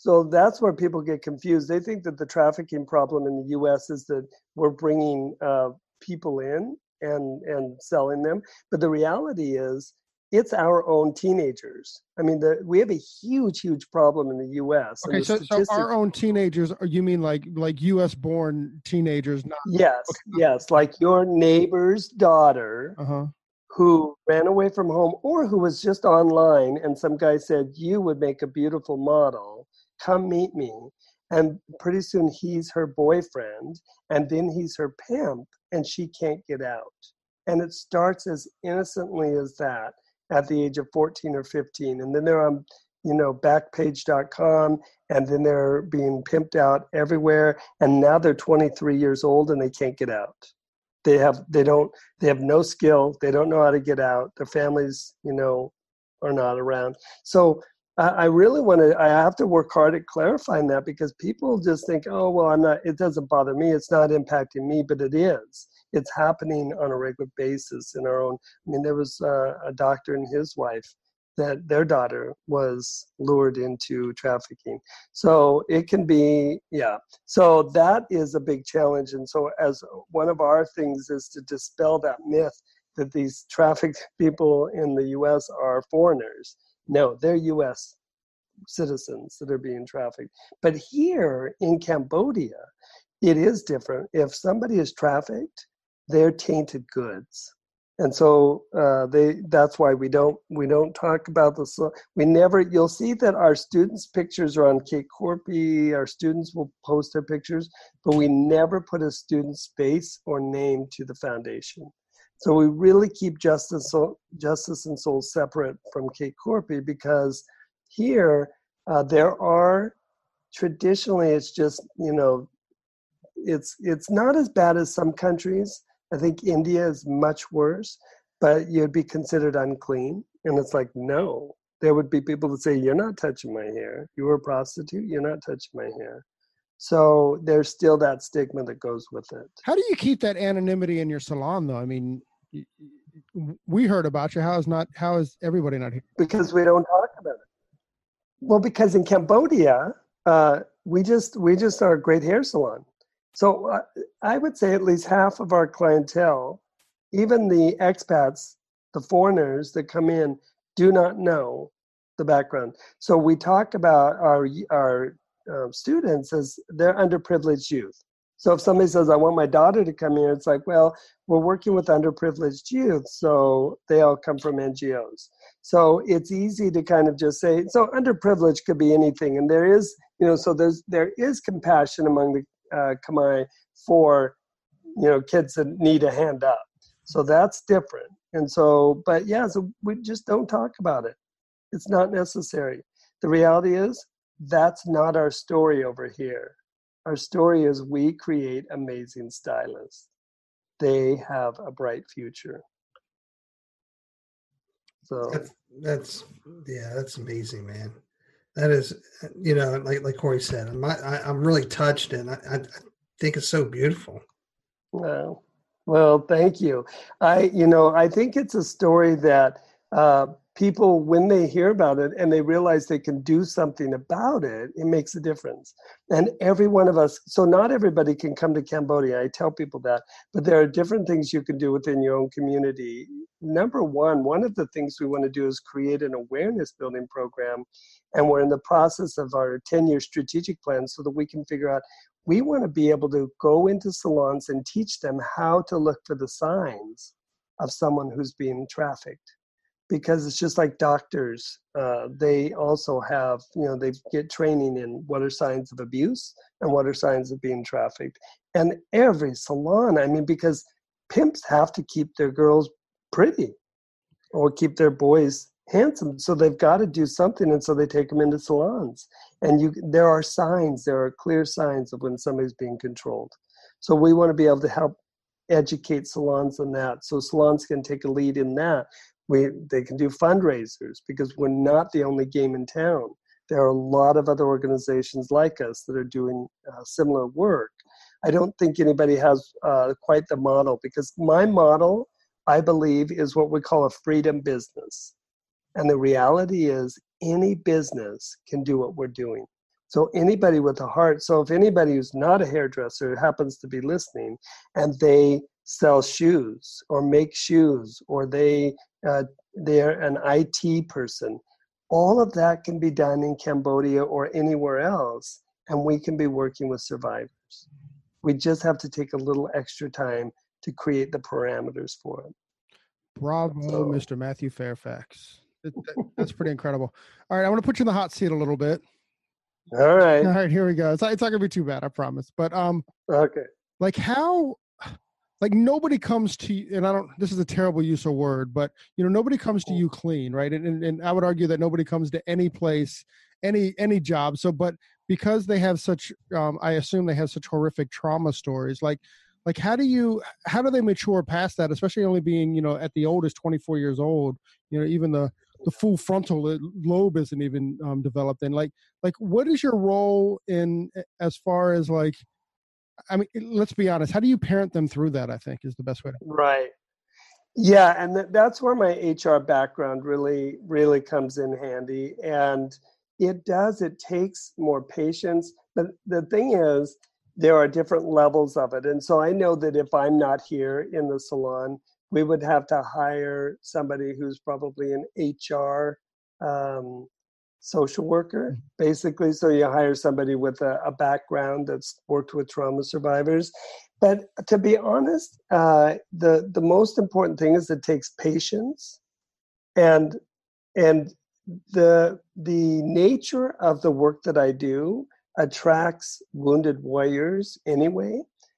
So that's where people get confused. They think that the trafficking problem in the U S is that we're bringing uh, people in and and selling them. But the reality is, it's our own teenagers. I mean, the, we have a huge, huge problem in the U S.
Okay,
and the
so so
statistics,
our own teenagers, or you mean like like U S born teenagers? Not
yes,
okay.
yes, like your neighbor's daughter
Uh-huh.
who ran away from home, or who was just online and some guy said, you would make a beautiful model, come meet me. And pretty soon he's her boyfriend, and then he's her pimp, and she can't get out. And it starts as innocently as that at the age of fourteen or fifteen. And then they're on, you know, backpage dot com, and then they're being pimped out everywhere. And now they're twenty-three years old and they can't get out. They have, they don't, they have no skill. They don't know how to get out. Their families, you know, are not around. So I, I really want to, I have to work hard at clarifying that, because people just think, oh, well, I'm not, it doesn't bother me. It's not impacting me, but it is. It's happening on a regular basis in our own. I mean, there was uh, a doctor and his wife that their daughter was lured into trafficking. So it can be, yeah. So that is a big challenge. And so as one of our things is to dispel that myth that these trafficked people in the U S are foreigners. No, they're U S citizens that are being trafficked. But here in Cambodia, it is different. If somebody is trafficked, they're tainted goods. And so uh, they that's why we don't we don't talk about this. We never, you'll see that our students' pictures are on Kate Corpy. Our students will post their pictures, but we never put a student's face or name to the foundation. So we really keep Justice, Soul, Justice and Soul separate from Kate Corpy, because here uh, there are, traditionally it's just, you know, it's it's not as bad as some countries. I think India is much worse, but you'd be considered unclean. And it's like, no, there would be people that say, you're not touching my hair. You were a prostitute, you're not touching my hair. So there's still that stigma that goes with it.
How do you keep that anonymity in your salon, though? I mean, we heard about you. How is not? How is everybody not here?
Because we don't talk about it. Well, because in Cambodia, uh, we just we just are a great hair salon. So uh, I would say at least half of our clientele, even the expats, the foreigners that come in, do not know the background. So we talk about our our uh, students as they're underprivileged youth. So if somebody says, I want my daughter to come here, it's like, well, we're working with underprivileged youth, so they all come from N G Os. So it's easy to kind of just say, so underprivileged could be anything. And there is, you know, so there's there is compassion among the uh, Khmer for, you know, kids that need a hand up. So that's different. And so, but yeah, so we just don't talk about it. It's not necessary. The reality is that's not our story over here. Our story is we create amazing stylists. They have a bright future. So
that's, that's yeah, that's amazing, man. That is, you know, like like Corey said, I'm I, I'm really touched, and I, I think it's so beautiful.
Wow. Well, thank you. I, you know, I think it's a story that uh, people, when they hear about it and they realize they can do something about it, it makes a difference. And every one of us, so not everybody can come to Cambodia. I tell people that, but there are different things you can do within your own community. Number one, one of the things we want to do is create an awareness building program. And we're in the process of our ten-year strategic plan so that we can figure out, we want to be able to go into salons and teach them how to look for the signs of someone who's being trafficked. Because it's just like doctors, uh, they also have, you know, they get training in what are signs of abuse and what are signs of being trafficked. And every salon, I mean, because pimps have to keep their girls pretty or keep their boys handsome. So they've got to do something. And so they take them into salons. And you, there are signs, there are clear signs of when somebody's being controlled. So we want to be able to help educate salons on that. So salons can take a lead in that. We, they can do fundraisers, because we're not the only game in town. There are a lot of other organizations like us that are doing uh, similar work. I don't think anybody has uh, quite the model, because my model, I believe, is what we call a freedom business. And the reality is any business can do what we're doing. So anybody with a heart, so if anybody who's not a hairdresser happens to be listening and they sell shoes or make shoes or they, uh, they're an I T person, all of that can be done in Cambodia or anywhere else, and we can be working with survivors. We just have to take a little extra time to create the parameters for it.
Bravo,
So,
Mister Matthew Fairfax. That- that- that's pretty incredible. All right, I want to put you in the hot seat a little bit.
all right.
All right, here we go. It's not, it's not gonna be too bad, I promise. But um,
Okay.
like how, like nobody comes to you, and I don't. This is a terrible use of word, but you know, nobody comes to you clean, right? And and, and I would argue that nobody comes to any place, any any job. So, but because they have such, um, I assume they have such horrific trauma stories. Like, like how do you, how do they mature past that? Especially only being, you know, at the oldest twenty-four years old. You know, even the the full frontal lobe isn't even um, developed. And like, like what is your role in as far as like, I mean, let's be honest, how do you parent them through that? I think is the best way to.
Right. Yeah, and th- that's where my H R background really, really comes in handy. And it does, it takes more patience. But the thing is, there are different levels of it. And so I know that if I'm not here in the salon, we would have to hire somebody who's probably an H R um, social worker, basically. So you hire somebody with a, a background that's worked with trauma survivors. But to be honest, uh, the the most important thing is it takes patience, and and the the nature of the work that I do attracts wounded warriors anyway.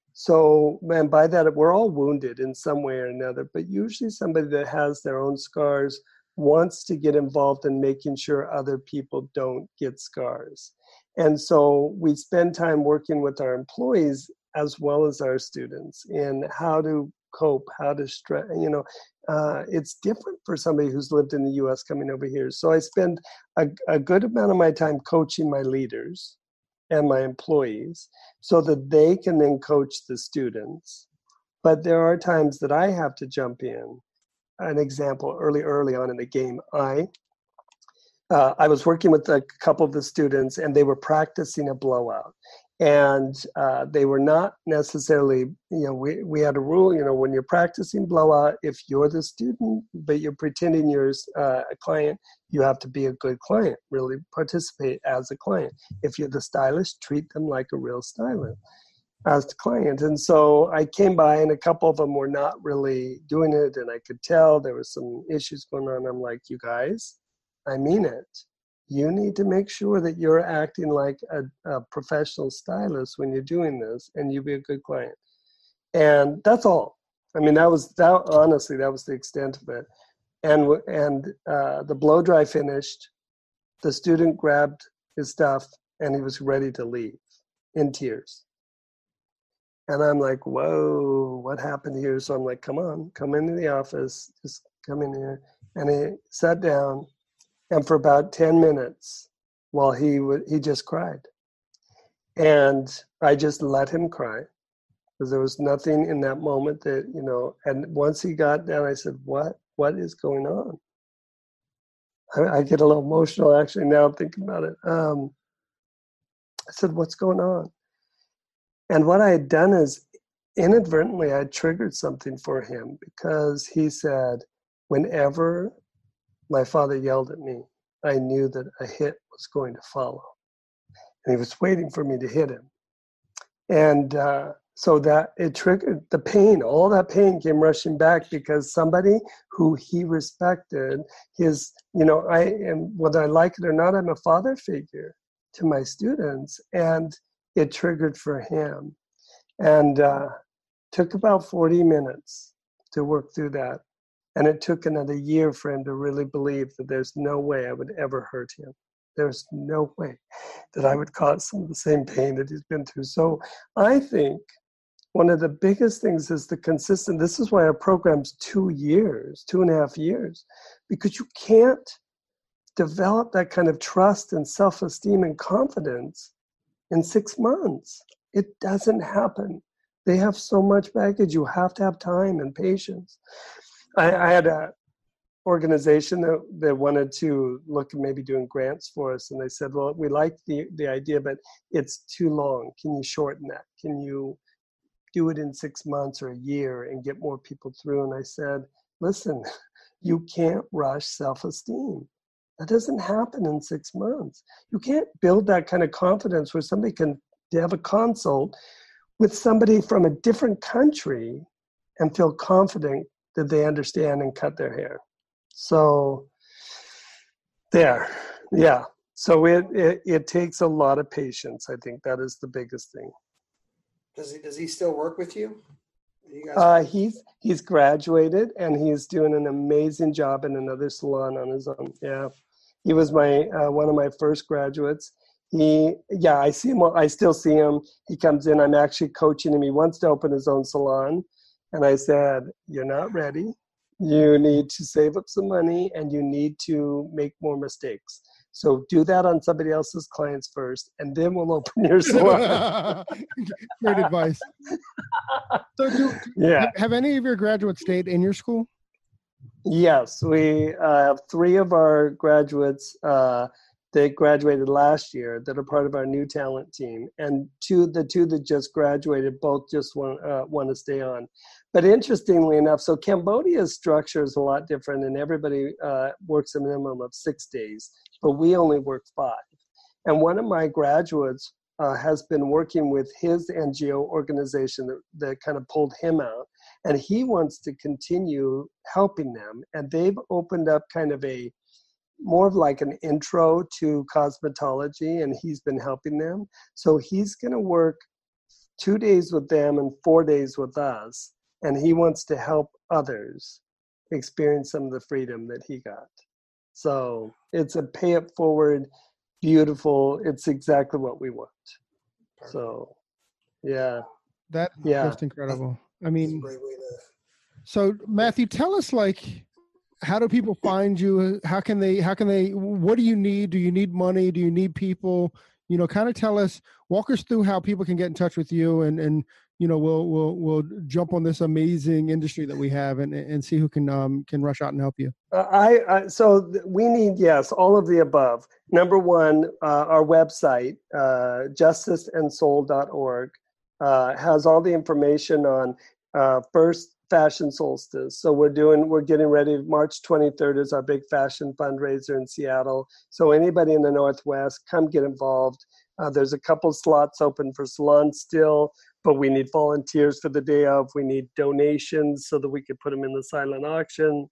So, and by that, we're all wounded in some way or another, but usually somebody that has their own scars wants to get involved in making sure other people don't get scars. And so we spend time working with our employees as well as our students in how to cope, how to stress, you know, uh, it's different for somebody who's lived in the U S coming over here. So I spend a, a good amount of my time coaching my leaders and my employees so that they can then coach the students. But there are times that I have to jump in. An example, early, early on in the game, I uh, I was working with a couple of the students and they were practicing a blowout. And uh, they were not necessarily, you know, we, we had a rule, you know, when you're practicing blowout, if you're the student, but you're pretending you're uh, a client, you have to be a good client, really participate as a client. If you're the stylist, treat them like a real stylist as the client. And so I came by and a couple of them were not really doing it. And I could tell there was some issues going on. I'm like, you guys, I mean it. You need to make sure that you're acting like a, a professional stylist when you're doing this, and you be a good client. And that's all. I mean, that was that. Honestly, that was the extent of it. And and uh, the blow dry finished. The student grabbed his stuff and he was ready to leave, in tears. And I'm like, whoa, what happened here? So I'm like, come on, come into the office, just come in here. And he sat down. And for about ten minutes, while he w- he just cried. And I just let him cry because there was nothing in that moment that, you know, and once he got down, I said, what, what is going on? I, I get a little emotional actually now thinking about it. Um, I said, what's going on? And what I had done is inadvertently, I triggered something for him because he said, whenever my father yelled at me, I knew that a hit was going to follow. And he was waiting for me to hit him. And uh, so that it triggered the pain. All that pain came rushing back because somebody who he respected, his, you know, I am, whether I like it or not, I'm a father figure to my students. And it triggered for him. And uh, took about forty minutes to work through that. And it took another year for him to really believe that there's no way I would ever hurt him. There's no way that I would cause some of the same pain that he's been through. So I think one of the biggest things is the consistent, this is why our program's two years, two and a half years, because you can't develop that kind of trust and self-esteem and confidence in six months. It doesn't happen. They have so much baggage. You have to have time and patience. I, I had a, organization that, that wanted to look at maybe doing grants for us. And they said, well, we like the, the idea, but it's too long. Can you shorten that? Can you do it in six months or a year and get more people through? And I said, listen, you can't rush self-esteem. That doesn't happen in six months. You can't build that kind of confidence where somebody can have a consult with somebody from a different country and feel confident that they understand and cut their hair. So there, yeah. So it, it, it takes a lot of patience. I think that is the biggest thing.
Does he, does he still work with you? you guys-
Uh, he's, he's graduated and he's doing an amazing job in another salon on his own. Yeah. He was my, uh, one of my first graduates. He, yeah, I see him. I still see him. He comes in, I'm actually coaching him. He wants to open his own salon. And I said, you're not ready. You need to save up some money and you need to make more mistakes. So do that on somebody else's clients first, and then we'll open your salon.
Great advice. So do,
Yeah.
have, have any of your graduates stayed in your school?
Yes, we uh, have three of our graduates uh, that graduated last year that are part of our new talent team, and two, the two that just graduated, both just want uh, want to stay on. But interestingly enough, so Cambodia's structure is a lot different, and everybody uh, works a minimum of six days, but we only work five. And one of my graduates uh, has been working with his N G O organization that, that kind of pulled him out, and he wants to continue helping them. And they've opened up kind of a more of like an intro to cosmetology, and he's been helping them. So he's going to work two days with them and four days with us. And he wants to help others experience some of the freedom that he got. So it's a pay it forward, beautiful. It's exactly what we want. Perfect. So, yeah.
That
yeah.
just incredible. I mean,
Great way to...
so Matthew, tell us, like, how do people find you? How can they, how can they, what do you need? Do you need money? Do you need people? You know, kind of tell us, walk us through how people can get in touch with you, and, and, you know, we'll, we'll, we'll jump on this amazing industry that we have and, and see who can, um, can rush out and help you.
Uh, I, I, so we need, yes, all of the above. Number one, uh, our website, uh, justice and soul dot org, uh, has all the information on, uh, first Fashion Solstice. So we're doing, we're getting ready. March twenty-third is our big fashion fundraiser in Seattle. So anybody in the Northwest, come get involved. Uh, there's a couple slots open for salons still, but we need volunteers for the day of. We need donations so that we could put them in the silent auction.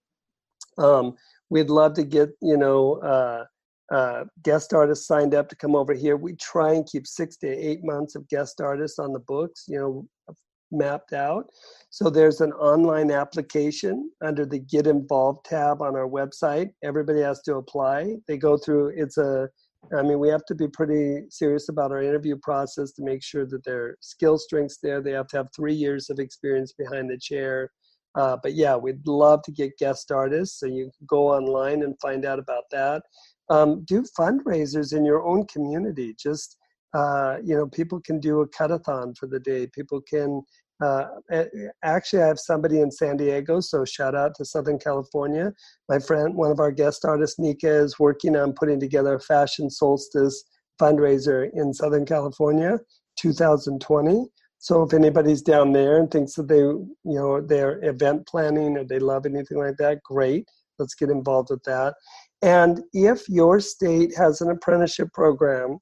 Um, we'd love to get, you know, uh, uh, guest artists signed up to come over here. We try and keep six to eight months of guest artists on the books, you know, mapped out. So there's an online application under the Get Involved tab on our website. Everybody has to apply. They go through, it's a, I mean, we have to be pretty serious about our interview process to make sure that their skill strength's there. They have to have three years of experience behind the chair. Uh, but yeah, we'd love to get guest artists. So you can go online and find out about that. Um, do fundraisers in your own community. Just, uh, you know, people can do a cut-a-thon for the day. People can, uh, actually I have somebody in San Diego, so shout out to Southern California. My friend, one of our guest artists, Nika, is working on putting together a Fashion Solstice fundraiser in Southern California, two thousand twenty. So if anybody's down there and thinks that they, you know, they're event planning or they love anything like that, great. Let's get involved with that. And if your state has an apprenticeship program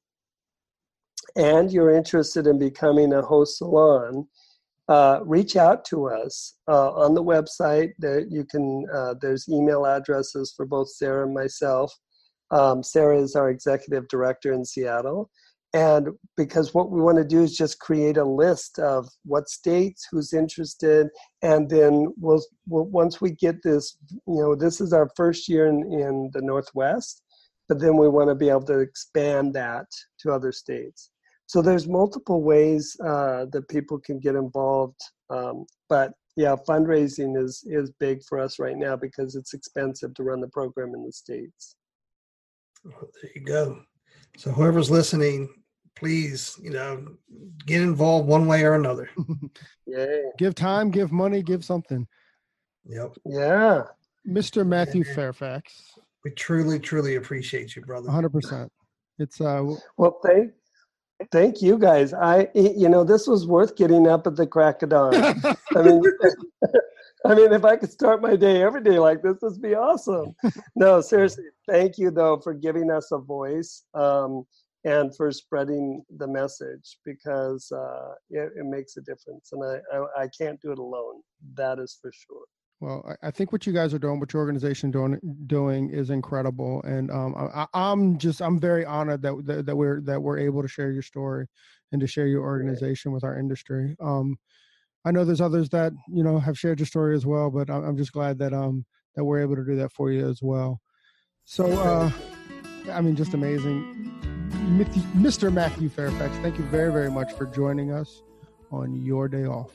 and you're interested in becoming a host salon, uh, reach out to us uh, on the website. There you can. Uh, there's email addresses for both Sarah and myself. Um, Sarah is our executive director in Seattle. And because what we want to do is just create a list of what states, who's interested, and then we'll, we'll once we get this, you know, this is our first year in, in the Northwest, but then we want to be able to expand that to other states. So there's multiple ways uh, that people can get involved. Um, but yeah, fundraising is, is big for us right now because it's expensive to run the program in the States.
Oh, there you go. So whoever's listening, please, you know, get involved one way or another.
Yeah.
Give time, give money, give something.
Yep.
Yeah.
Mister Matthew Fairfax.
We truly, truly appreciate you, brother.
one hundred percent. It's uh.
Well, thank, thank you guys. I, you know, this was worth getting up at the crack of dawn. I mean, I mean, if I could start my day every day like this, this would be awesome. No, seriously, thank you though for giving us a voice um, and for spreading the message, because uh, it, it makes a difference, and I, I I can't do it alone. That is for sure.
Well, I, I think what you guys are doing, what your organization doing doing is incredible, and um, I, I'm just I'm very honored that, that that we're that we're able to share your story and to share your organization with our industry. Um, I know there's others that you know have shared your story as well, but I'm, I'm just glad that um that we're able to do that for you as well. So, uh, I mean, just amazing, Mister Matthew Fairfax. Thank you very very much for joining us on your day off.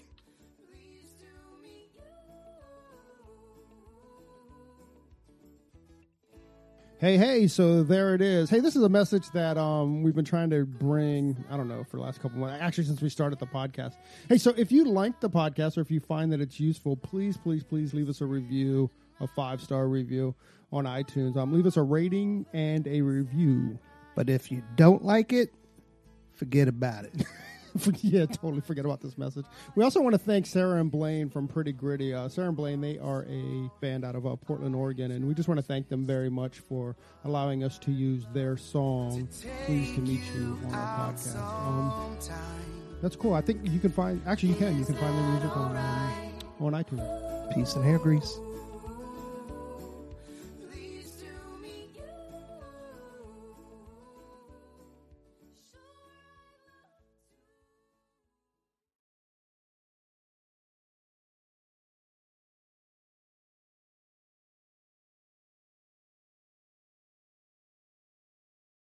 Hey, hey, so there it is. Hey, this is a message that um, we've been trying to bring, I don't know, for the last couple of months, actually since we started the podcast. Hey, so if you like the podcast or if you find that it's useful, please, please, please leave us a review, a five-star review on iTunes. Um, leave us a rating and a review.
But if you don't like it, forget about it.
Yeah, totally forget about this message. We also want to thank Sarah and Blaine from Pretty Gritty. Uh, Sarah and Blaine, they are a band out of uh, Portland, Oregon, and we just want to thank them very much for allowing us to use their song, Pleased to Meet You, on our podcast. Um, that's cool. I think you can find, actually you can, you can find their music on, um, on iTunes.
Peace and hair grease.